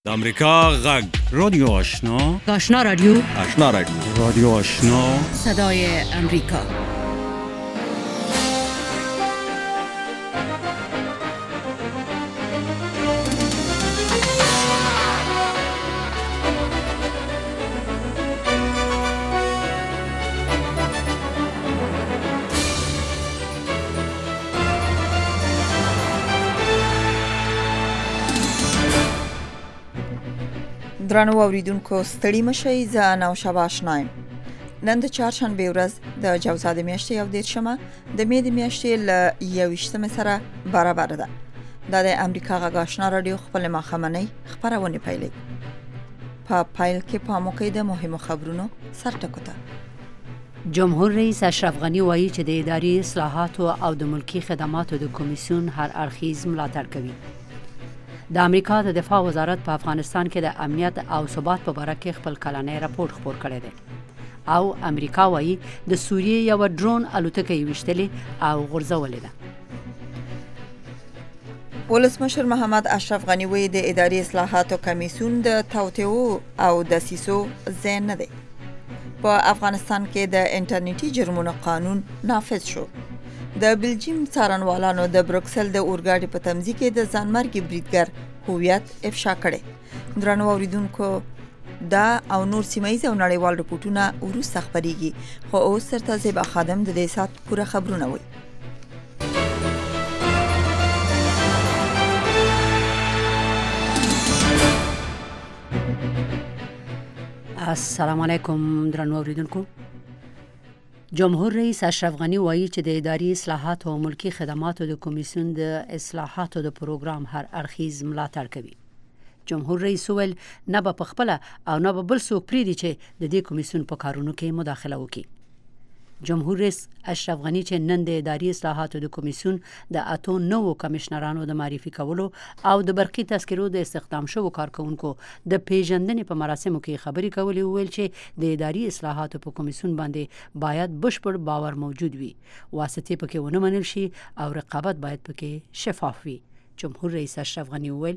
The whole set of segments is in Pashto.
د امریکا غږ رادیو آشنا آشنا رادیو رادیو آشنا صدای امریکا. درنو اوریدونکو ستړي مشئ، زه نوشابه آشنا یم. نن د چهارشنبې ورځ د جوزا د میاشتې 11 د مې د میاشتې له 21 سره برابر ده. دا د امریکا غږ آشنا رادیو خپل ماښامنۍ خپرونه پیلوي. په پایل کې پام وکړئ د مهمو خبرونو سرټکو ته. جمهور رئیس اشرف غنی وایي چې د اداري اصلاحاتو او د ملکی خدماتو د کمیسیون هر اړخیز ملاتړ کوي. د امریکا د دفاع وزارت په افغانستان کې د امنیت او ثبات په اړه کې خپل کلنی راپور خپور کړی دی او امریکا وایي د سوریې یو ډرون الوتکه ویشتلې او غورځولې ده. ولسمشر محمد اشرف غنی وایي د اداري اصلاحاتو کمیسیون د توطئو او دسیسو ځای نه دی. په افغانستان کې د انټرنیټي جرمونو قانون نافذ شو. د بلجیم څارنوالانو د بروکسل د اورګاډي په تمځي کې د ځانمرګي بریدګر هویت افشا کړي. درنو اوریدونکو دا او نور سیمایي او نړیوال رپورټونه وروسته خبريږي، خو اوس سرته زیبا خادم د دې سات پوره خبرونه وایي. السلام علیکم درنو اوریدونکو. جمهور رئیس اشرف غنی وایي چې د اداري اصلاحاتو او ملکی خدماتو د کمیسیون د اصلاحاتو د پروګرام هر اړخیز ملاتړ کوي. جمهور رئیس ویل نه به پخپله او نه به بل څوک پریږدي چې د دې کمیسیون په کارونو کې مداخله وکړي. جمهور رئیس اشرف غنی چې نن د اداري اصلاحاتو د کمیسیون د 8 نوو کمشنرانو د معرفي کولو او د برقي تذکرو د استخدام شوو کارکونکو د پیژندنې په مراسمو کې خبري کولې، ویل چې د اداري اصلاحاتو په کمیسیون باندې باید بشپړ باور موجود وي، واسطې پکې ونه منل شي او رقابت باید پکې شفاف وي. جمهور رئیس اشرف غنی ویل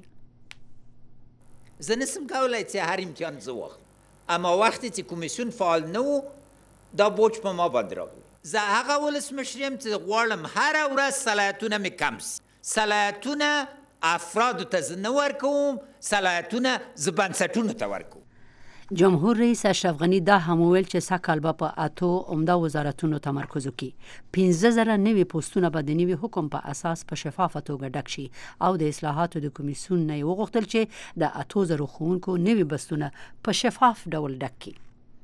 زه نسم کولای چې هر امتحان زه واخلم، اما وقتی چې کمیسیون فعال نه و دا بوج په ما باندې راغلی. زه هغه ولسمشر یم چې غواړم هره ورځ صلاحیتونه مې کم سي. صلاحیتونه افرادو ته زه نه ورکوم، صلاحیتونه زه بنسټونو ته ورکوم. جمهور رئیس اشرف غنی دا هم ویل چې سږ به په 8 عمده وزارتونو تمرکز وکړي. 15,000 نوي پوسټونه به د نوي حکم په اساس په شفافه توګه ډک شي او د اصلاحاتو د کمیسیون نه وغوښتل چې د 8,000 ښوونکو نوي بستونه په شفاف ډول ډک کړي.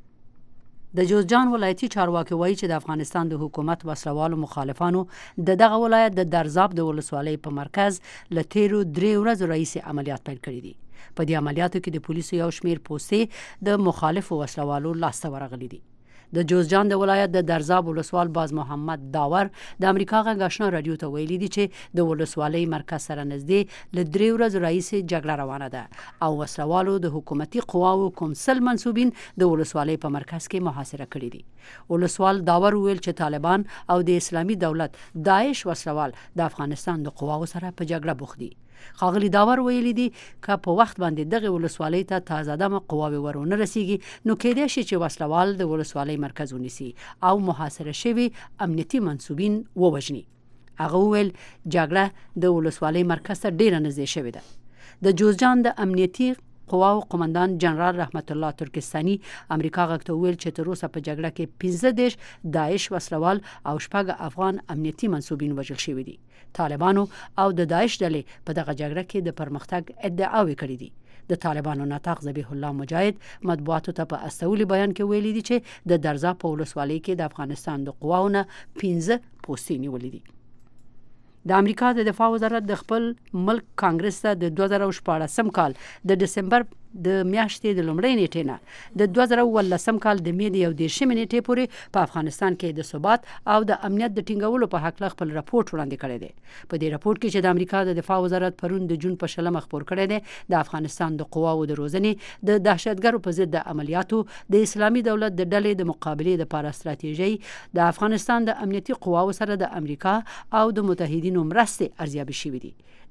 د جوزجان ولایتي چارواکي وایي چې د افغانستان د حکومت وسلوالو مخالفانو د دغه ولایت د درزاب د ولسوالۍ په مرکز له تیرو 3 ورځو راهیسې عملیات پیل کړي دي. په دې عملیاتو کې د پولیسو یو شمیر پوستې د مخالفو وسلوالو لاسته ورغلي دي. د جوزجان د ولایت د درزاب ولسوال باز محمد داور د امریکا غږ آشنا رادیو ته ویلي دي چې د ولسوالۍ مرکز سره نږدې له 3 ورځو راهیسې جګړه روانه ده او وسلوالو د حکومتي قواو کوم 100 منسوبین د ولسوالۍ په مرکز کې محاصره کړي دي. ولسوال داور ویل چې طالبان او د اسلامي دولت داعش وسلوال د افغانستان د قواو سره په جګړه بوخت دي. ښاغلي داور ویلي دي که په وخت باندې دغه ولسوالۍ ته تازه دمه قواوې ورونه رسیږي نو کېدای شي چې وسلوال د ولسوالۍ مرکز ونیسي او محاصره شوي امنیتي منسوبین ووژني. هغه ویل جګړه د ولسوالۍ مرکز ته ډیره نږدې شوې ده. د جوزجان د امنیتي قواو قومندان جنرال رحمت الله ترکستاني امریکا غږ ته ویل چې تر اوسه په جګړه کې 15 داعش وسلوال او 6 افغان امنیتي منسوبین وژل شوي دي. طالبانو او د داعش ډلې په دغه جګړه کې د پرمختګ ادعاوې کړې دي. د طالبانو ناطق ذبیح الله مجاهد مطبوعاتو ته په استولي بیان کې ویلي دي چې د درزاب په ولسوالۍ کې د افغانستان د قواونو 15 پوستې نیولې دي. د امریکا د دفاع وزارت د خپل ملک کانګرس ته د 2014 کال د دسمبر د میاشتې د لومړۍ نیټې نه د 2018 کال د مې د 11 نیټې پورې په افغانستان کې د ثبات او د امنیت د ټینګولو په حق خپل راپور وړاندې کړی دی. په دې راپور کې چې د امریکا د دفاع وزارت پرون د جون په 20 خبر کړی دی، د افغانستان د قواو د روزنې د دهشتګرو په ضد د عملیاتو د اسلامي دولت د ډلې د مقابلې لپاره ستراتیژي د افغانستان د امنیتي قواو سره د امریکا او د متحدینو مرستې ارزیابي شوې دي.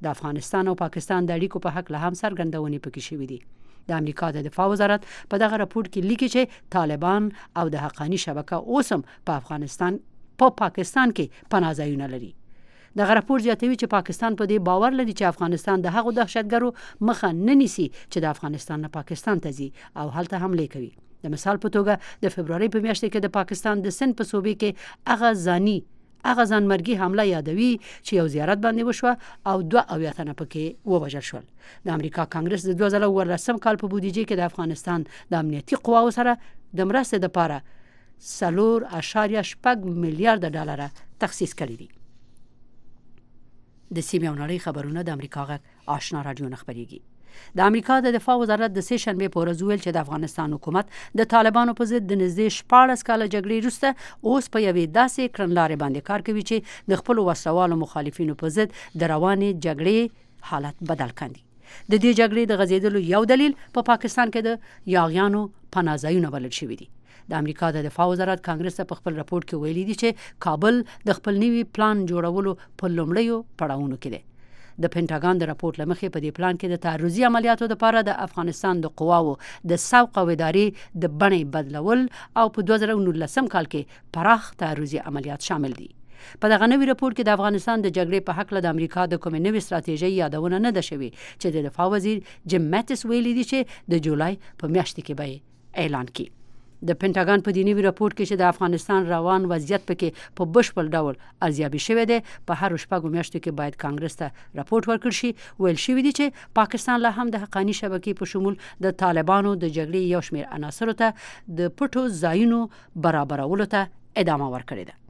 د افغانستان او پاکستان د اړیکو په حق له هم څرګندونې پکې شوې دي. د امریکا د دفاع وزارت په دغه راپور کې لیکي چې طالبان او د حقانی شبکه اوس هم په پاکستان کې پناه ځایونه لري. دغه راپور زیاتوي چې پاکستان په دې باور لري چې افغانستان د هغو دهشتګرو مخه نه نیسي چې د افغانستان نه پاکستان ته ځي او هلته حمله کوي. د مثال په توګه د فبروري په میاشت کې د پاکستان د سند په صوبې کې هغه ځانمرګي حمله یادوي چې یو زیارت باندې وشوه او 2 تنه پکې ووژل شول. د امریکا کانګرس د 2014 کال په بودیجه کې د افغانستان د امنیتي قواو سره د مرستې لپاره 4.6 میلیارډ ډالر تخصیص کړی دی. د سیمې او نړۍ خبرونه د امریکا غږ آشنا رادیو نه خبريږي. د امریکا د دفاع وزارت د سه‌شنبه په ورځ ویل چې د افغانستان حکومت د طالبانو په ضد د نږدې 14 کاله جګړې وروسته اوس په یوې داسې کړنلارې باندې کار کوي چې د خپل وسلوالو مخالفینو په ضد د روانې جګړې حالت بدل کړي. د دې جګړې د غزیدلو یو دلیل په پاکستان کې د یاغیانو پناه ځایونه بلل شوي دي. د امریکا د دفاع وزارت کانګرس ته په خپل راپور کې ویلي دي چې کابل د خپل نوي پلان جوړولو په لومړیو پړاوونو کې دی. د پینټاګان د راپور لمخې په دې پلان کې د تعرضي عملیاتو لپاره د افغانستان د قواو د سوق او ادارې د بڼې بدلول او په 2019 کال کې پراخ تعرضي عملیات شامل دي. په دغه نوي راپور کې د افغانستان د جګړې په حق له د امریکا د کومې نوې ستراتیژۍ یادونه نه ده شوې چې د دفاع وزیر جیم ماتیس ویلي دي چې د جولای په میاشت کې به اعلان کړي. د پینټاګان په دې نوي راپور کې چې د افغانستان روان وضعیت پکې په بشپړ ډول ارزیابي شوی دی، په هر 6 میاشتو کې باید کانګرس ته راپور ورکړ شي. ویل شوی دی چې پاکستان لا هم د حقانی شبکې په شمول د طالبانو د جګړې یو شمېر عناصرو ته د پټو ځایونو برابرولو ته ادامه ورکړې ده.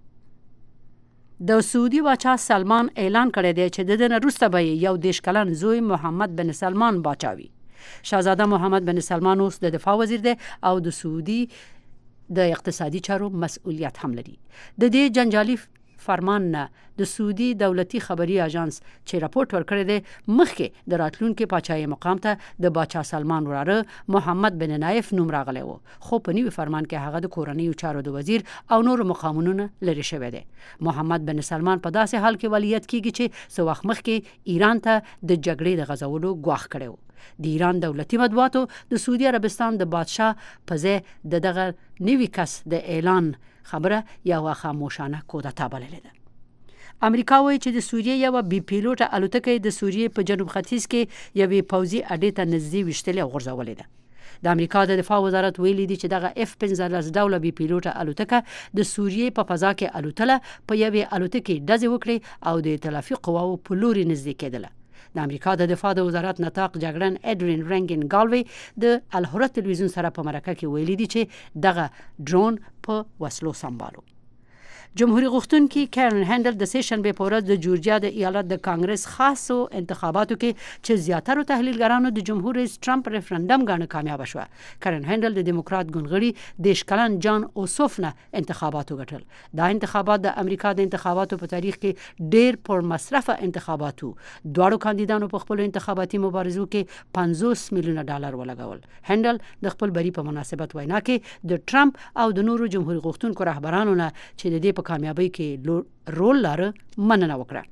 د سعودي باچا سلمان اعلان کړی دی چې د دې وروسته به یو 10 کلن زوی محمد بن سلمان باچا وي. شاهزاده محمد بن سلمان اوس د دفاع وزیر دی او د سعودي د اقتصادي چارو مسؤلیت هم لري. د دې جنجالي فرمان نه د سعودي دولتي خبري اژانس چې راپورټ ورکړی دی مخکې د راتلونکي پاچاهي مقام ته د باچا سلمان وراره محمد بن نایف نوم راغلی و، خو په نوي فرمان کې هغه د کورنیو چارو د وزیر او نور مقامونو نه لري شوی دی. محمد بن سلمان په داسې حال کې ولیت کیږي چې څو وخت مخکې ایران ته د جګړې د غزولو ګواښ کړی و. د ایران دولتي مطبوعاتو د سعودي عربستان د بادشاه په ځای دغه نوي کس د اعلان خبره یو خاموشانه کودتا بللې ده. امریکا وایي چې د سوریې یو بي پیلوټه الوتکه د سوریې په جنوب ختیځ کې یوې پوځي اډې ته نږدې وشتلې او غورځولې ده. د امریکا د دفاع وزارت ویلي دی چې دغه F-15 ډوله بي پیلوټه الوتکه د سوریې په فضا کې الوتله، په یوې الوتکې ډزې وکړې او د ائتلافي قواو په لوري نږدې کېدله. د امریکا د دفاع د وزارت نطاق جګړن اډرین رنګن ګالوي د الحرة تلویزیون سره په مرکه کې ویلي دی چې دغه ډرون په وسلو سمبالو. جمهوریت غوښتونکي کارن هندل د سه‌شنبه په ورځ د جورجیا د ایالت د کانګرس خاصو انتخاباتو کې چې زیاتره تحلیلګرانو د جمهور رئیس ټرمپ ریفرندم ګڼه کامیاب شوه. کارن هندل د دیموکرات ګوندغړي د شکلن جان اوسوف نه انتخاباتو ګټل. دا انتخابات د امریکا د انتخاباتو په تاریخ کې ډېر پر مصرفه انتخاباتو. دواړو کاندیدانو په خپل انتخاباتي مبارزو کې $50 میلیونه ولګول. هندل د خپل بری په مناسبت وینا کې د ټرمپ او د نورو جمهوریت غوښتونکو رهبرانو نه چې د دې په کامیابی کې رول لاره مننه وکړه.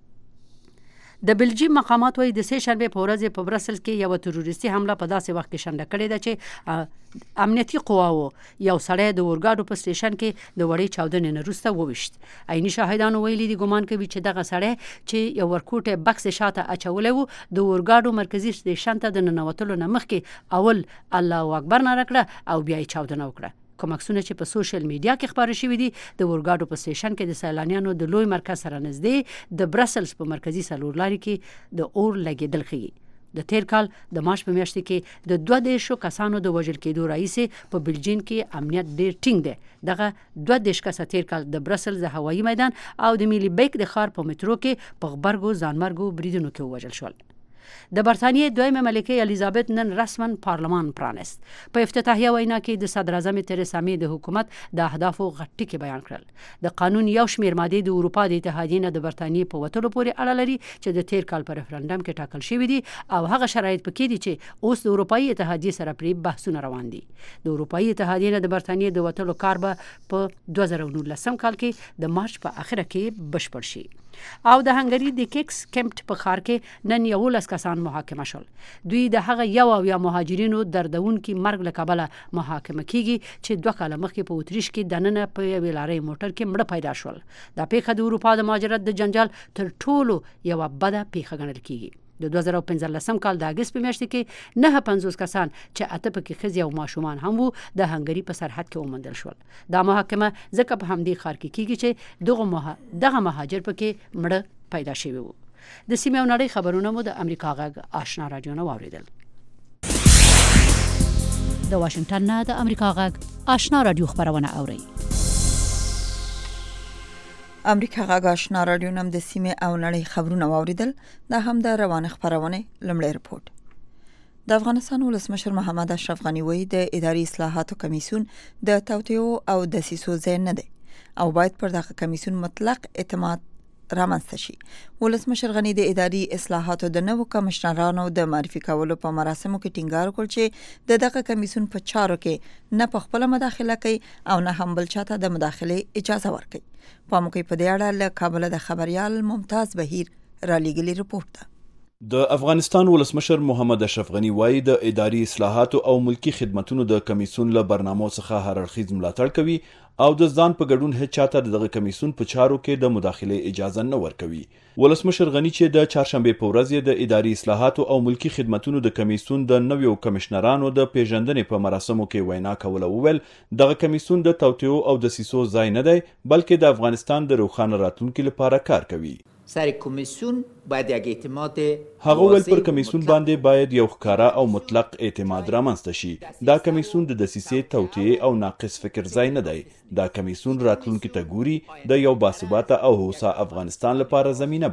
د بلجیم مقامات وایي د سه‌شنبه په ورځ په برسلز کې یو تروریستي حمله په داسې وخت کې شنډه کړې ده چې امنیتي قواو یو سړی د اورګاډو په سټیشن کې د وړې چاودنې نه وروسته وویشت. عیني شاهدانو ویلي دي ګمان کوي چې دغه سړی چې یو ورکوټه بکس شاته اچولی و د اورګاډو مرکزی سټیشن ته د ننوتلو نه مخکې اول الله اکبر ناره کړه او بیا یې چاودنه وکړه. کوم عکسونه چې په سوشل میډیا کې خبرې شوي دي د اورګاډو په سټیشن کې د سیلانیانو د لوی مرکز سره نږدې د برسلز په مرکزی څلورلارې کې د اور لګېدل ښیي. د تیر کال د مارچ په میاشت کې د 22 کسانو د وژل کېدو راهیسې په بلجیم کې امنیت ډېر ټینګ دی. دغه 22 کسه تیر کال د برسلز د هوایي میدان او د میلی بیک د ښار په مترو کې په غبرګو ځانمرګو بریدونو کې ووژل شول. د برتانیې دویمه ملکه الیزابت نن رسما پارلمان پرانست. په افتتاحیه وینا کې د صدر اعظم تریسا مې د حکومت د اهدافو غټ ټکي بیان کړل. د قانون یو شمېر مادې د اروپا د اتحادیې نه د برتانیې په وتلو پورې اړه لري چې د تیر کال په ریفرندم کې ټاکل شوی دي او هغه شرایط پکې دي چې اوس د اروپایي اتحادیې سره پرې بحثونه روان دي. د اروپایي اتحادیې نه د برتانیې د وتلو کار به په 2019 کال کې د مارچ په اخره کې بشپړ شي. او د هنګری د کیکس کمپټ په ښار کې نن 11 کسان محاکمه شول. دوی د هغه یا مهاجرینو دردونکي مرګ له کبله محاکمه کیږي چې 2 کاله مخکې په اتریش کې دننه په یوې لارۍ موټر کې مړه پیدا شول. دا پیښه د اروپا د مهاجرت د جنجال تر ټولو یو بده پیښه ګڼل کیږي. د 2015 کال د اگست په میاشت کې 950 کسان چې اته پکې ښځې او ماشومان هم وو د هنګری په سرحد کې وموندل شول. دا محاکمه ځکه په همدې ښار کې کیږي چې دغه مهاجر پکې مړه پیدا شوی وو. د سیمې او نړۍ خبرونه مو د امریکا غږ آشنا رادیو نه واوریدل. د واشنگټن نه د امریکا غږ آشنا رادیو خبرونه اوري. امریکا غږ آشنا رادیو نم د سیمې او نړۍ خبرونه واوریدل. دا هم د روانه خبرونه لمړی رپورت. د افغانستان ولسمشر محمد اشرف غنی وایي د اداري اصلاحاتو کمیسیون د توطئو او دسیسو ځای نه دی او باید پر دغه کمیسیون مطلق اعتماد رامنځته شي. ولسمشر غنی د اداري اصلاحاتو د نوو کمشنرانو د معرفي کولو په مراسمو کې ټینګار وکړ چې دغه کمیسیون په چارو کې نه په خپل مداخله کوي او نه هم بل چاته د مداخله اجازه ورکوي. په موقع په دې اړه له کابل د خبريال ممتاز بهیر را لېږلي رپورت ده. د افغانستان ولسمشر محمد اشرف غنی وایي د اداري اصلاحاتو او ملکی خدماتو د کمیسیون له برنامو څخه هر اړخیز ملاتړ کوي او د ځان په ګډون هیڅ چاته دغه کمیسیون په چارو کې د مداخله اجازه نه ورکوي. ولسمشر غنی چې د چهارشنبه په ورځ د اداري اصلاحاتو او ملکی خدماتو د کمیسیون د نویو کمشنرانو د پیژندنې په مراسمو کې وینا کوله وویل دغه کمیسیون د توطئو او دسیسو ځای نه دی بلکې د افغانستان د روښانه راتلونکي لپاره کار کوي. سر کمیسیون باید یک اعتماد هغه ول پر کمیسیون باندې باید یو ښکارا او مطلق اعتماد رامنځته شي. دا کمیسیون د دسیسې توطئې او ناقص فکر ځای نه دی. دا کمیسیون راتلونکي ته ګوري د یو باثباته او هوسا افغانستان لپاره زمینه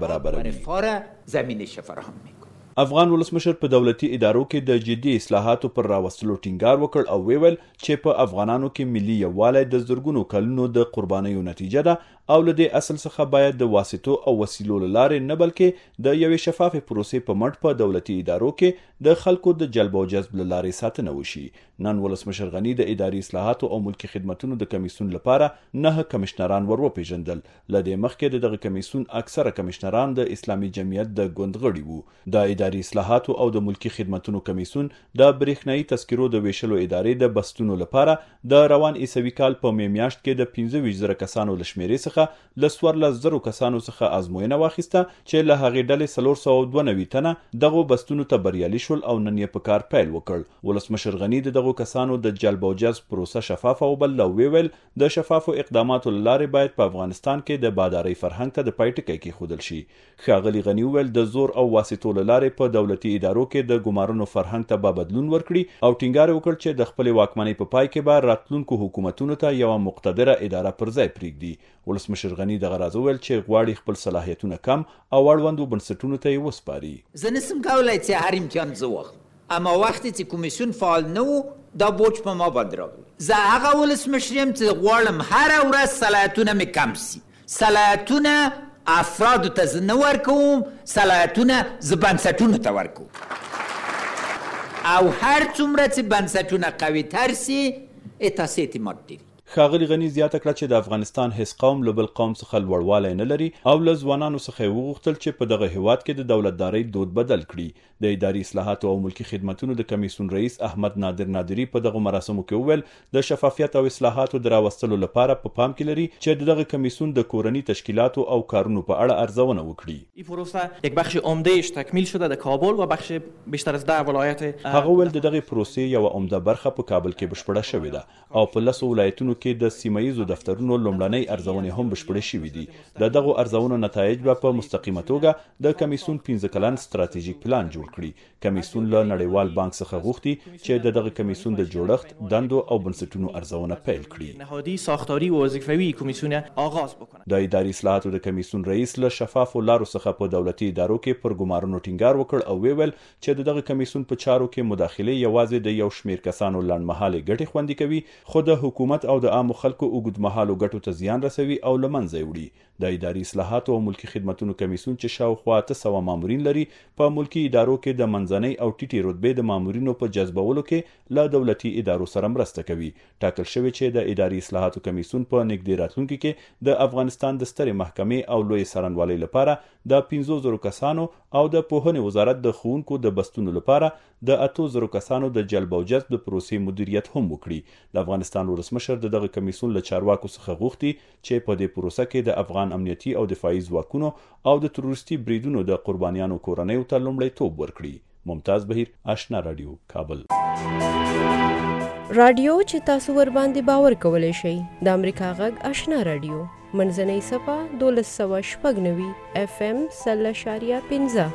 برابروي. افغان ولسمشر په دولتي ادارو کې د جدي اصلاحاتو پر راوستلو ټینګار وکړ او ویل چې په افغانانو کې ملي یووالی د زرګونو کلونو د قربانیو نتیجه ده او له دې اصل څخه باید د واسطو او وسیلو له لارې نه بلکې د یوې شفافې پروسې په مټ په دولتي ادارو کې د خلکو د جلب او جذب له لارې ساتنه وشي. نن ولسمشر غنی د اداري اصلاحاتو او ملکی خدماتو د کمیسیون لپاره 9 کمشنران وروپیژندل. له دې مخکې دغه کمیسیون اکثره کمشنران د اسلامي جمعیت د ګوند غړي وو. د اداري اصلاحاتو او د ملکی خدماتو کمیسیون د برېښنايي تذکرو د ویشلو ادارې د بستونو لپاره د روان عیسوي کال په میاشت کې د 25,000 کسانو له شمیرې څخه ل 14,000 کسانو څخه ازموینه واخیسته چې له هغې ډلې 492 تنه دغه بستونو ته بریالي شول او نن یې په کار پیل وکړ. ولسمشر غنی دغه کسانو د جلب او جذب پروسه شفافه او بل ویل د شفافو اقداماتو لارې باید په افغانستان کې د بادارۍ فرهنګ ته د پایټکۍ کې خودل شي. ښاغلي غنی ویل د زور او واسطو لارې په دولتي ادارو کې د ګمارونو فرهنګ ته به بدلون ورکړي او ټینګار وکړ چې د خپل واکمنۍ په پای کې به راتلونکو حکومتونو ته یو مقتدره اداره پر ځای پریږدي. ولسمشر غنی دغه راز ویل چې غواړي خپل صلاحیتونه کم او اړوندو بنسټونو ته یې وسپاري. زه نسم کولی چې هر امکان زه واخلم، اما وقتی چې کمیسیون فعال نه و دا بوج په ما باندې راغلی. زه هغه ولسمشر یم چې غواړم هره ورځ صلاحیتونه مې کم سي. صلاحیتونه افرادو ته زه نه ورکوم، صلاحیتونه زه بنسټونو ته ورکوم او هر څومره چې بنسټونه قوي تر سي تاسې اعتماد ډېر. ښاغلي غنی زیاته کړه چې د افغانستان هیڅ قوم له بل قوم څخه لوړوالی نه لري او له ځوانانو څخه یې وغوښتل چې په دغه هیواد کې د دولتدارۍ دود بدل کړي. د اداري اصلاحاتو او ملکی خدماتو د کمیسیون رئیس احمد نادر نادری په دغه مراسمو کې وویل د شفافیت او اصلاحاتو د راوستلو لپاره په پام کې لري چې دغه کمیسیون د کورنی تشکیلاتو او کارونو په اړه ارزونه وکړي. این پروسه یک بخش عمده‌اش تکمیل شده در کابل و بخش بیشتر از 10 ولایت. هغه ویل دغه پروسې یو عمده برخه په کابل کې بشپړه شوې ده او په 10 ولایتونو کې د سیمایي دفترونو لومړنۍ ارزونې هم بشپړې شوې دي. دغه ارزونو نتایج به په مستقیمه توګه د کمیسیون 15 کلن ستراتیژیک پلان جوړ کړي. کمیسیون له نړیوال بانک څخه غوښتي چې دغه کمیسیون د جوړښت، دندو او بنسټونو ارزونه پیل کړي. نهادی ساختاری و وظیفوي کمیسیون آغاز بکنه. د اداري اصلاحاتو د کمیسیون رئیس له شفافو لارو څخه په دولتي ادارو کې پر ګمارونو ټینګار وکړ او ویل چې دغه کمیسیون په چارو کې مداخله یوازې د یو شمیر کسانو لنډمهاله ګټې خوندي کوي، خو د حکومت او د عامو خلکو اوږدمهالو ګټو ته زیان رسوي او له منځه وړي. د اداري اصلاحاتو او ملکي خدمتونو کمیسیون چې شاوخوا 800 مامورین لري په ملکي ادارو کې د منځنۍ او ټیټې رتبې د مامورینو په جذبولو کې له دولتي ادارو سره مرسته کوي. ټاکل شوی چې د اداري اصلاحاتو کمیسیون په نږدې راتلونکي کې د افغانستان د سترې محکمې او لوی څارنوالۍ لپاره د 15,000 کسانو او د پوهنې وزارت د ښوونکو د بستونو لپاره د 8,000 کسانو د جلب او جذب د پروسې مدیریت هم وکړي. د افغانستان ولسمشر دغه کمیسیون له چارواکو څخه غوښتي چې په دې پروسه کې د افغان امنیتي او دفاعي ځواکونو او د تروریستي بریدونو د قربانیانو کورنیو ته لومړیتوب ورکړي. ممتاز بهیر، آشنا رادیو، کابل. رادیو چې تاسو ور باندې باور کولای شئ د امریکا غږ آشنا رادیو منځنۍ صفه 1290 FM 0.15.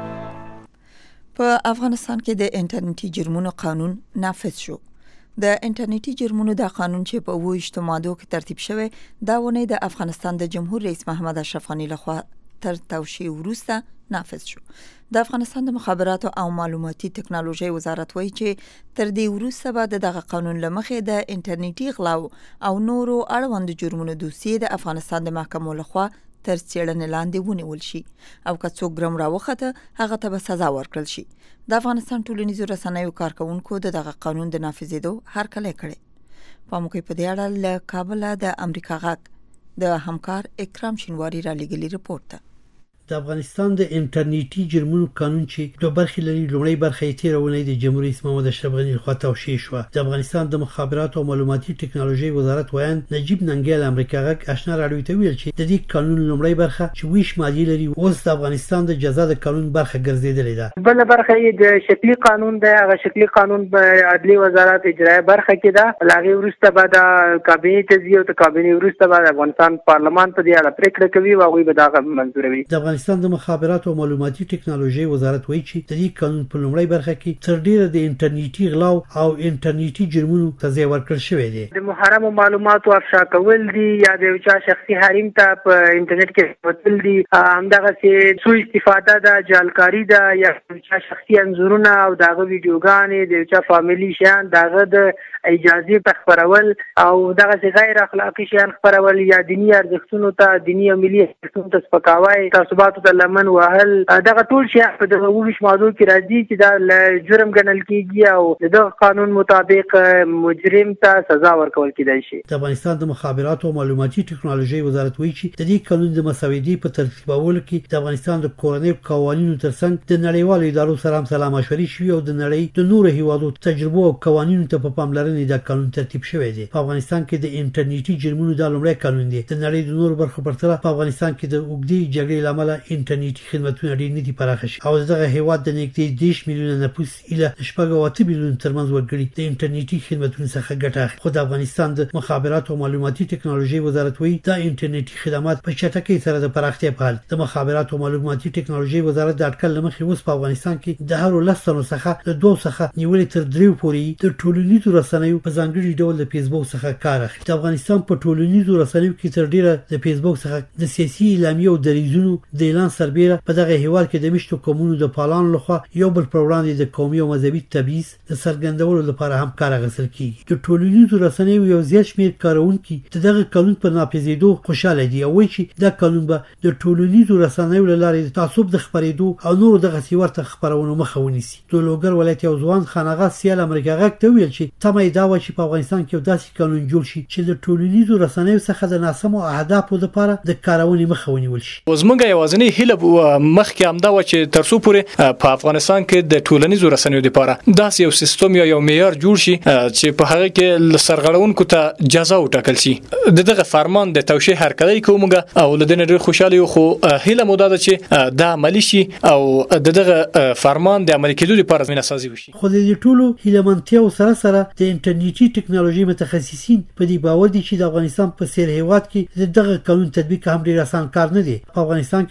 په افغانستان کې د انټرنیټي جرمونو قانون نافذ شو. د انټرنیټي جرمونو د قانون چې په 28 مادو کې ترتیب شوی دا ونه د افغانستان د جمهور رئیس محمد اشرف غنی لخوا تر توشیح وروسته نافذ شو. د افغانستان د مخابراتو او معلوماتي ټکنالوژي وزارت وایي چې تر دې وروسته به دغه قانون لمخې د انټرنیټي غلاو او نورو اړوند جرمونو دوسیې د افغانستان د محکمو لخوا تر څېړنې لاندې ونیول شي او که څوک ګرم راوخته هغه ته به سزا ورکړل شي. د افغانستان ټولنیزو رسنیو کارکونکو دغه قانون د نافذېدو هرکلی کړی. په موقع په دې اړه له کابل د امریکا غږ د همکار اکرام شینواری را لېږلي رپورټ ده. د افغانستان د انټرنیټي جرمونو قانون چې دوه برخې لري، لومړی برخه یې تېرونې د جمهور رئیس محمد اشرف غنی لخوا توشیح شوه. د افغانستان د مخابراتو او معلوماتي ټکنالوژي وزارت وایي نجیب ننګیال امریکا غږ آشنا رادیو ته ویل چې د دې قانون لومړی برخه چې 20 مادې لري اوس د افغانستان د جزا د قانون برخه ګرځېدلې ده. بل برخه یې د شکلی قانون ده. هغه شکلی قانون په عدلي وزارت اجرایه برخه کې ده. لاغي وروسته بعد کابینه تزیه او د کابینه وروسته بعد افغانستان پارلمان په دې اړه پریکړه کوي او هغه به دا منظوروي. د افغانستان د مخابراتو او معلوماتي ټکنالوژي وزارت وایي چې د دې قانون په لومړی برخه کې تر ډیره د انټرنیټي غلاو او انټرنیټي جرمونو سزا ورکړل شوې ده. د محرم معلوماتو افشا کول دي یا د چا شخصي حریم ته په انټرنیټ کې وتل دي، همدغه چې سوء استفاده ده، جعلکاری ده یا چا شخصي انځورونه او دغه ویډیوګانې د چا فاميلي شیان دغه د اجازه تخبرول او دغه غیر اخلاقی شیان خبرول یا دینی ارزښتونو ته دینی او ملي ارزښتونو ته سپکاوی، تعصباتو ته لمن وهل، دغه ټول شی په دغه 20 مادو کې راځي چې دا جرم ګڼل کیږي او دغه قانون مطابق مجرم ته سزا ورکول کېدای شي. د افغانستان د مخابراتو او معلوماتي ټکنالوژي وزارت وایي چې د دې قانون د مساوي په ترتیبولو کې د افغانستان د کورنۍ قوانینو ترڅنګ د نړیوالو ادارو سره هم سلا مشورې شوي او د نړۍ د نورو هیوادو تجربو او قوانینو ته په پاملرنې د قانون ترتیب شوی دی. په افغانستان کې د انټرنیټي جرمونو د لومړی قانون دی. د نړۍ د نورو برخو پرتله په افغانستان کې د اوږدې جګړې لامل انټرنیټي خدماتونه ډېر نه دي پراخه شي او دغه هیواد د نږدې 10 میلیونه نفوس اله 8 میلیون ترمنځ وګړي د انټرنیټي خدماتونو څخه ګټه اخلي. خو د افغانستان د مخابراتو او معلوماتي ټکنالوژي وزارت وایي دا انټرنیټي خدمات په چټکۍ سره د پراختیا په حال. د مخابراتو او معلوماتي ټکنالوژي وزارت د اټکل لمخې اوس په افغانستان کې د هر لسنو څخه د 2 څخه نیولې تر 3 پورې د ټولنیزو رسنیو په ځانګړي ډول د فیسبوک څخه کار اخلي. د افغانستان په ټولنیزو رسنیو کې تر ډیره د فیسبوک څخه د سیاسي اعلامیه او دریزونو د اعلان سربېره په دغه هیواد کې د مشتو قومونو د پالانو لخوا یو بل پر وړاندې د قومي او مذهبي تبعیض د څرګندولو لپاره هم کار اخیستل کیږي. د ټولنیزو رسنیو یو زیات شمېر کارونکي د دغه قانون په نافذېدو خوشاله دي او وایي چې دا قانون به د ټولنیزو رسنیو له لارې د تعصب د خپرېدو او نورو دغه ورته خپرونو مخه ونیسي. د لوګر ولایت یو ځوان خانغه سیال امریکا غږ ته ویل چې تمه یې دا وه چې په افغانستان کې یو داسې قانون جوړ شي چې د ټولنیزو رسنیو څخه د ناسمو اهدافو لپاره د کارونې مخه ونیول شي. زموږ یوازینۍ هیله مخکې همدا و چې تر څو پورې په افغانستان کې د ټولنیزو رسنیو لپاره داسې یو سیستم یا یو معیار جوړ شي چې په هغه کې سرغړونکو ته جزا وټاکل شي. دغه فرمان د توشیح هرکلی کومګه او لدن ډېر خوشاله یو، خو هیله مو ده چې دا عملی شي او دغه فرمان د عملي کېدو لپاره زمینه سازي وشي. خو د ټولو هیلمنتیاو سره سره د انټرنیټي ټکنالوژي متخصصین په دې باور دي چې د افغانستان په سیر هیواد کې دغه قانون تطبیق هم ډېر آسان کار نه دی. په افغانستان کې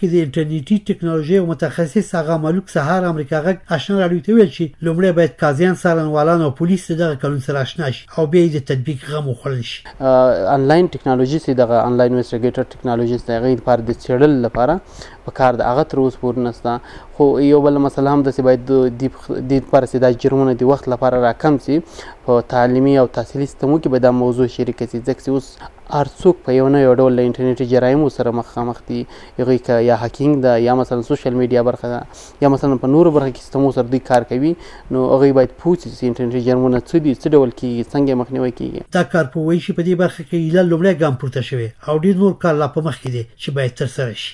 د انټرنیټي ټکنالوژي او متخصص هغه ملک سهار امریکا غږ آشنا راډیو ته ویل چې لومړی باید قاضیان څارنوالان او پولیس دغه قانون سره آشنا شي او بیا د تطبیق غو وخوړل شي. انلاین ټکنالوژي سي دغه انلاین انویسټیګیټر ټکنالوژي دغه لپاره د چړل لپاره په کار د هغه تر اوسه پورې نسته. خو یو بل مسله هم د باید د لپاره چې د جرمونو د وخت لپاره راکم سي په تعلیمي او تحصیلي سیستمو کې به دا موضوع شریک سي ځکه چې اوس هر څوک په یو نه یو ډول له انټرنیټي جرایمو سره مخامخ دي. هغوی که یا هکینګ ده یا مثلا سوشل میډیا برخه ده یا مثلا په نورو برخه کې سیستمو سره دوی کار کوي نو هغوی باید پوه شي چې انټرنیټي جرمونه څه دي څه ډول کېږي څنګه مخنیوی کېږي. دا کار په وایي چې په دې برخه کې ایله لومړی ګام پورته شوی او ډېر نور کار لا په مخ کې دی چې باید ترسره شي.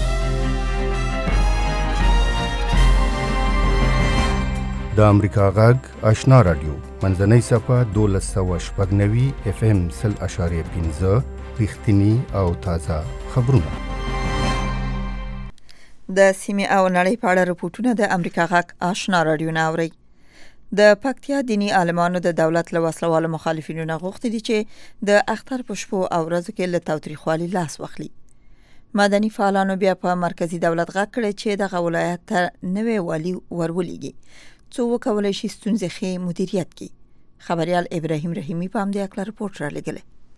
د امریکا غږ آشنا رادیو منځنۍ صفحه 1290 FM 0.5 رښتینی او تازه خبرونه. د سیمې او نړۍ په اړه رپورټونه د امریکا غږ آشنا رادیو نه اوري. د پکتیا دینی عالمانو د دولت له وسلوالو مخالفینو نه غوښتي دي چې د اختر په شپو او ورځو کې له تاوتریخوالي لاس واخلي. مدني فعالانو بیا په مرکزی دولت غږ کړی چې دغه ولایت ته نوې والی ورولېږي څو وکولای شي ستونزې ښې مدیریت کړي. خبريال ابراهیم رحیمی په همدې اړه رپورټ را لګلی.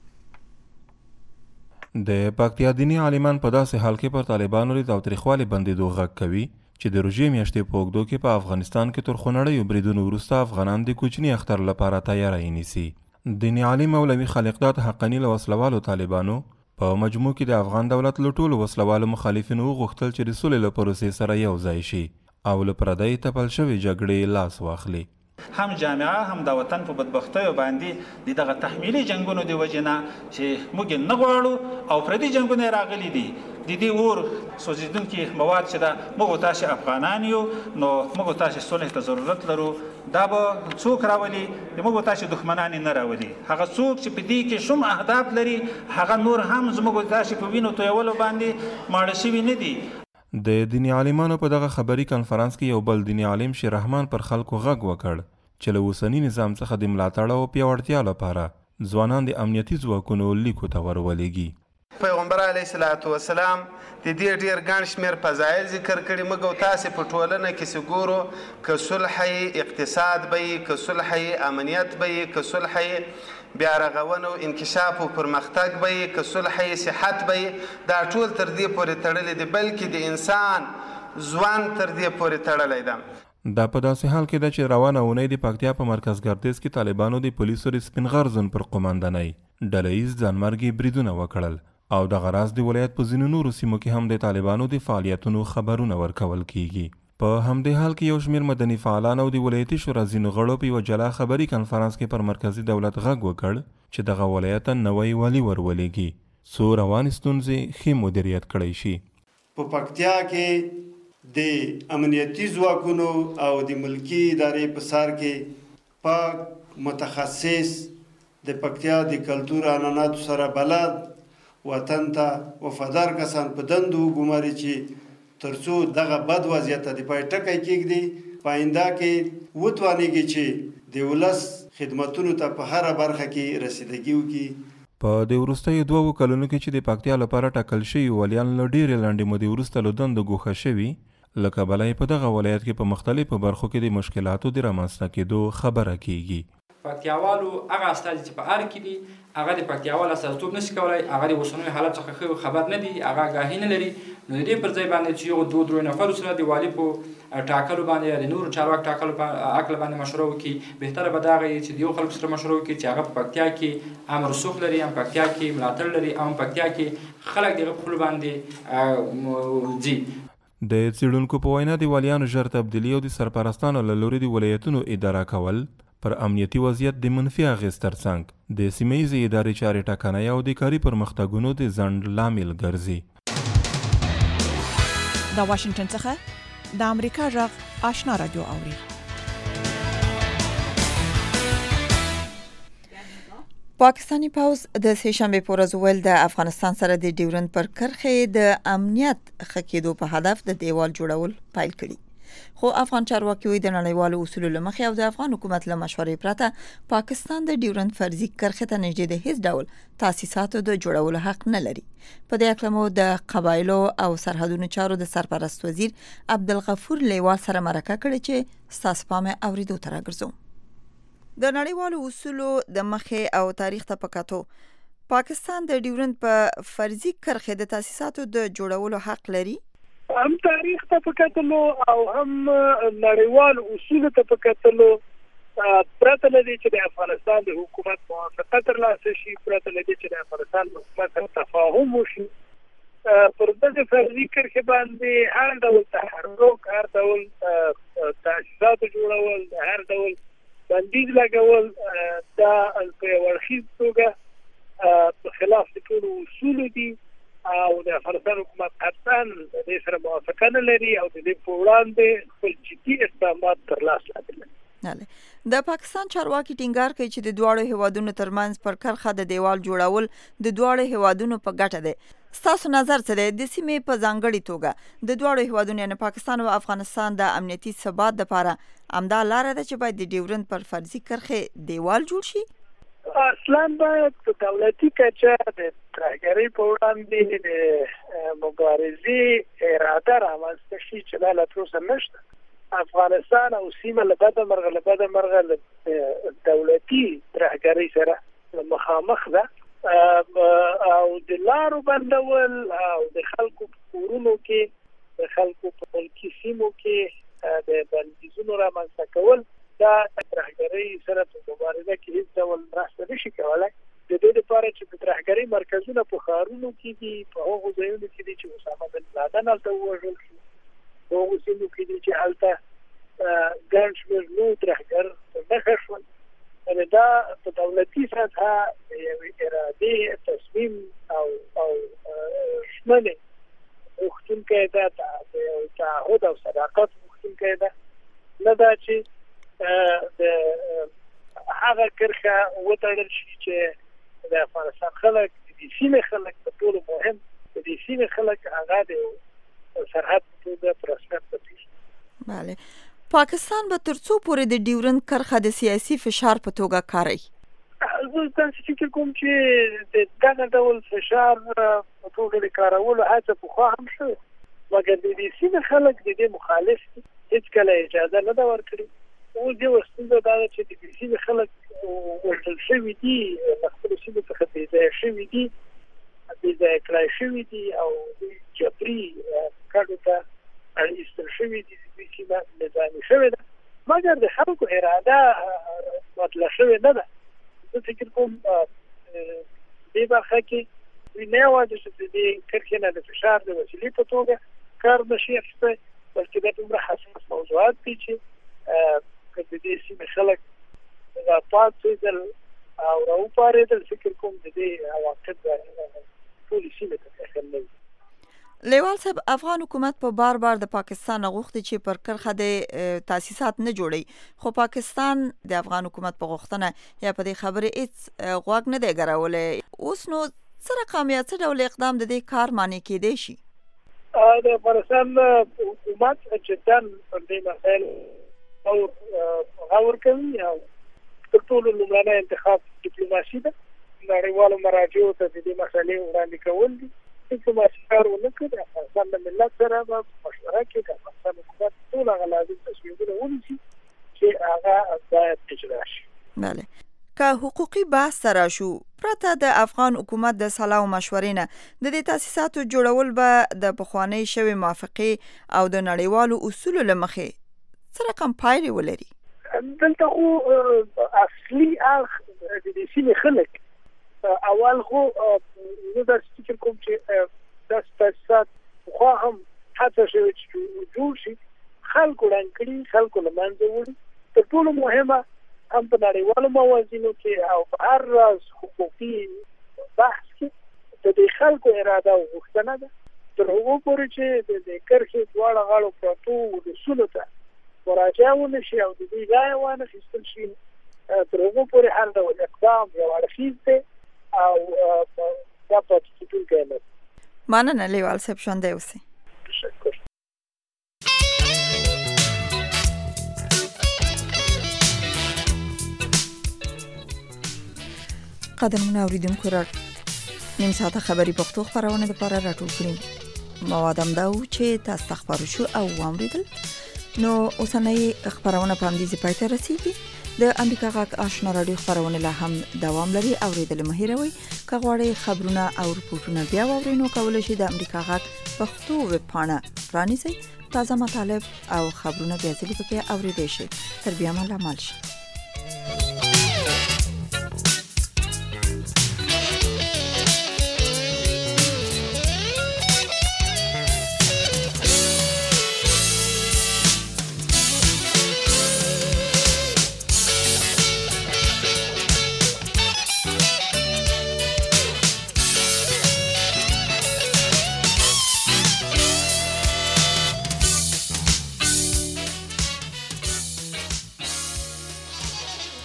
د پکتیا دینی عالمان په داسې حال کې پر طالبانو د تاوتریخوالي بندیدو غږ کوي چې د روژې میاشتې په اوږدو کې په افغانستان کې تر خونړیو بریدونو وروسته افغانان د کوچني اختر لپاره تیاری نیسي. دیني عالم مولوي خالقداد حقانی له وسلوالو طالبانو په مجموع کې د افغان دولت له ټولو وسلوالو مخالفینو وغوښتل چې د سولې له پروسې سره یو ځای شي او له پردۍ تپل شوې جګړې لاس واخلي. هم جامعه هم د وطن په بدبختیو باندې دغه تحمیلي جنگونو د وجنه چې موږ نه غواړو او پردي جنگونه راغلي دي د دې اور سوځیدونکي مواد چې دا موږ تاسو افغانان یو نو موږ تاسو صلح ته ضرورت لرو دا به څوک راولي موږ تاسو دښمنان نه راولي هغه څوک چې په دې کې شوم اهداف لري هغه نور هم زموږ تاسو په وینو تویولو باندې ماړه شوي نه دي. د دیني عالمانو په دغه خبري کانفرنس کې یو بل دیني عالم شیر رحمان پر خلکو غږ وکړ چې له اوسني نظام څخه د ملاتړ او پیاوړتیا لپاره ځوانان د امنیتي ځواکونو لیکو ته ورولېږي. پیغمبر علیه الصلاۃ والسلام د دې ډیر ګڼ شمېر فضایل ذکر کړي موږ تاسو په ټولنه کې ګورو که صلح اقتصاد به که صلح امنیت به که صلح بیا رغونه او انکشاف او پرمختګ به که صلح صحت به دا ټول تر دې پورې تړلې دي بلکې د انسان ځوان تر دې پورې تړلې ده. دا په داسې حال کې ده چې روانه اونۍ د پکتیا په مرکز ګردیز کې طالبانو د پولیسو د سپین غر زون پر قوماندانۍ ډله ییز ځانمرګي بریدونه وکړل او دغه راز د ولایت په ځینو نورو سیمو کې هم د طالبانو د فعالیتونو خبرونه ورکول کیږي. په همدې حال کې یو شمېر مدني فعالان او د ولایتي شورا ځینو غړو په یوه جلا خبري کنفرانس کې پر مرکزي دولت غږ وکړ چې دغه ولایت ته نوی والي ورولېږي څو روانې ستونزې ښې مدیریت کړی شي. په پکتیا کې د امنیتي ځواکونو او د ملکی ادارې په سر کې پاک متخصص د پکتیا د کلتور عنعناتو سره بلد وطن ته وفادار کسان په دندو ګماري چې ترڅو دغه بد وضعیت د پای ټکی کېږدي په آینده کې وتوانېږي چې د ولس خدمتونو ته په هر برخه کې رسیدګي وکړي. په د وروستیو 2 کلونو کې چې د پکتیا لپاره ټاکل شوي ولیان له ډېرې لنډې مودې وروسته له دندو ګوښه شوي له کبله یې په دغه ولایت کې په مختلفو برخو کې د مشکلاتو د رامنځته کېدو خبره کیږي. پکتیاوالو هغه استازي چې په ار کې دي هغه د پکتیاوال استازیتوب نشي کولای هغه د اوسنوي حالت څخه خبر نه دي هغه آگاهي نه لري نو دې پر ځای باندې چې یو 2-3 نفر سره د والي په ټاکلو باندې د نورو چارواکو ټاکلو عقل باندې مشوره وکړي بهتره به دا غي چې د یو خلکو سره مشوره وکړي چې هغه په پکتیا کې امر رسوخ لري هم پکتیا کې ملاتړ لري هم پکتیا کې خلک دغه خپل باندې ځي. د څېړونکو په وینا د والیانو ژر تبدیلي او د سرپرستانو له لوري د ولایتونو اداره کول پر امنیتي وضعیت د منفي اغېز ترڅنګ د سیمه ییزې ادارې چارې ټاکنۍ او د کاري پرمختګونو د ځنډ لامل ګرځي. د واشنگټن څخه د امریکا غږ آشنا رادیو اوري. پاکستانی پوز د سهشنبه په ورځ ول د افغانستان سره د ډیورند پر کرښې د امنیت ښه کېدو په هدف د دیوال جوړول پیل کړي. خو افغان چارواکي وایي د نړیوالو اصولو له مخې او د افغان حکومت له مشورې پرته پاکستان د ډیورند فرضي کرښې ته نږدې د هیڅ ډول تاسیساتو د جوړولو حق نه لري. په دې اړه مو د قبایلو او سرحدونو چارو د سرپرست وزیر عبدالغفور لیوال سره مرکه کړې چې ستاسو پام اوریدو ته راګرځوم. د نړیوالو اصولو د مخې او تاریخ ته پکاتو پاکستان د ډیورند په فرضي کرښې د تاسیساتو د جوړولو حق لري. هم تاریخ ته پکاتلو او هم نړیوالو اصولو ته پکاتلو پرته لدی چې د افغانستان د حکومت موافقه ترلاسه شي، پرته لدی چې د افغانستان د حکومت سره تفاهم وشي، پر دغه فرضي کرښې باندې هر ډول تحرک، هر ډول تاسیسات جوړول، هر ډول بندیز لګول دا په ورخیز توګه په خلاف د ټولو اصولو دي او د افغانستان حکومت قطعاً د دې سره موافقه نه لري او د دې په وړاندې خپل جدي اقدامات ترلاسه کړي. د پاکستان چارواکي ټینګار کوي چې د دواړو هیوادونو ترمنځ پر کرښه د دیوال جوړول د دواړو هیوادونو په ګټه دی. ستاسو نظر څه دی؟ د سیمې په ځانګړي توګه د دواړو هیوادونو یعنې پاکستان او افغانستان د امنیتي ثبات لپاره همدا لاره ده چې باید د ډیورند پر فرضي کرښې دیوال جوړ شي؟ اصلا باید په دولتي کچه د ترهګرۍ په وړاندې د مبارزې اراده رامنځته شي چې دا لا تر اوسه نشته. افغانستان او سیمه له بده مرغه له دولتي ترهګرۍ سره مخامخ ده او د لارو بندول او د خلکو په کورونو کې د خلکو په ملکي سیمو کې د بندیزونو رامنځته کول دا ترهګرۍ سره په مبارزه کې هیڅ ډول مرسته نشي کولی. د دې لپاره چې د ترهګرۍ مرکزونه په ښارونو کې دي، په هغو ځایونو کې دي چې اسامه بن لادن هلته ووژل شو، په هغو سیمو کې دي چې هلته ګڼ شمېر نور ترهګر نښه شول. دا په دولتي سطحه د یوې ارادې، تصمیم او ژمنې غوښتونکی ده، د یو تعهد او صداقت غوښتونکی ده، نه دا چې د هغه کرښه وتړل شي چې د افغانستان خلک، د دې سیمې خلک، په ټولو مهم د دې سیمې خلک هغه د سرحد په توګه په رسمیت وپېژني. بله. پاکستان به تر څو پورې د ډیورند کرښه د سیاسي فشار په توګه کاروي؟ زه داسې فکر کوم چې د دغه ډول فشار په توګه د کارولو هڅه پخوا هم شوې، مګر د دې سیمې خلک د دې مخالف دي، هېڅکله اجازه نه ده ورکړې. اوس یوه ستونزه دا ده چې د دې سیمې خلک وژل شوي دي، له خپلو سیمو څخه بېځایه شوي دي، بېځایه کړای شوي دي او جبري کډو ته ایستل شوي دي. دوی سیمه نظامي شوې ده، مګر د خلکو اراده مطلع شوې نه ده. زه فکر کوم دې برخه کې دوی نه یوازې چې د دې کرښې نه د فشار د وسیلې په توګه کار نشي اخیستی، بلکې دا دومره حساس موضوعات دي چې که د دې سیمې خلک راپاڅېدل او راوپارېدل، فکر کوم د دې عواقب ټولې سیمې ته داخل نه وي. لیوال صاحب، افغان حکومت په بار د پاکستان غوښتي چې پر کرښه د تاسیسات نه جوړي، خو پاکستان د افغان حکومت په غوښتنه یا په دې خبرې هیڅ غوږ نه دی ګرولی. اوس نو څه رقم یا څه ډول اقدام د دې کار معنی کېدی شي؟ د افغانستان حکومت جدا پر دې مسایل غور کوي او تر ټولو لومړنی انتخاب ډیپلوماسي ده. نړیوالو مراجعو ته د دې مسالې وړاندې کول دي. ډیپلوماسي کار ونه کړي، د افغانستان د ملت سره به مشوره کې د افغانستان حکومت ټول هغه لازم تصمیمونه ونیسي چې هغه باید اجرا شي. بله. که حقوقي بحث سره شو، پرته د افغان حکومت د سلا او مشورې نه د دې تاسیساتو جوړول به د پخوانۍ شوې موافقې او د نړیوالو اصولو له مخې څه رقم پایلې ولري؟ دلته خو اصلي اړخ د دې سیمې خلک اول خو زه داسې فکر کوم چې داسې تاسیسات پخوا هم هڅه شوې چې جوړ شي، خلکو ړنګ کړي، خلکو له منځه وړي. تر ټولو مهمه هم په نړیوالو موازینو کې او په هر راز حقوقي بحث کې د دې خلکو اراده او غوښتنه ده تر هغو پورې چې د دې کرښې دواړه غاړو پرتو ولسونو ته مراجعه ونه شي او د دې رایه وانخیستل شي، تر هغو پورې هر ډول اقدام یو اړخیز دی او دا پاتې کېدونکی نه دی. مننه لیوال صاحب، ژوندی اوسئ. تشکر. قدرمن اوریدونکو را نیم ساعته خبری پښتو خبرونه لپاره راټول کړم. مواد هم دا و چې تاسو خبرو شو او واوریدل. نو اوسنۍ خبرونه په همدې ځای ته رسیدي. د امریکا غږ آشنا رادیو خبرونه لا هم دوام لري. اوریدل مه هېروئ. که غواړئ خبرونه او رپورټونه بیا واورئ نو کولی شئ د امریکا غږ پښتو ویب پاڼه پرانیزئ. تازه مطالب او خبرونه بیا ځلې پکې اوریدئ شئ. تر بیا مو لامل شي.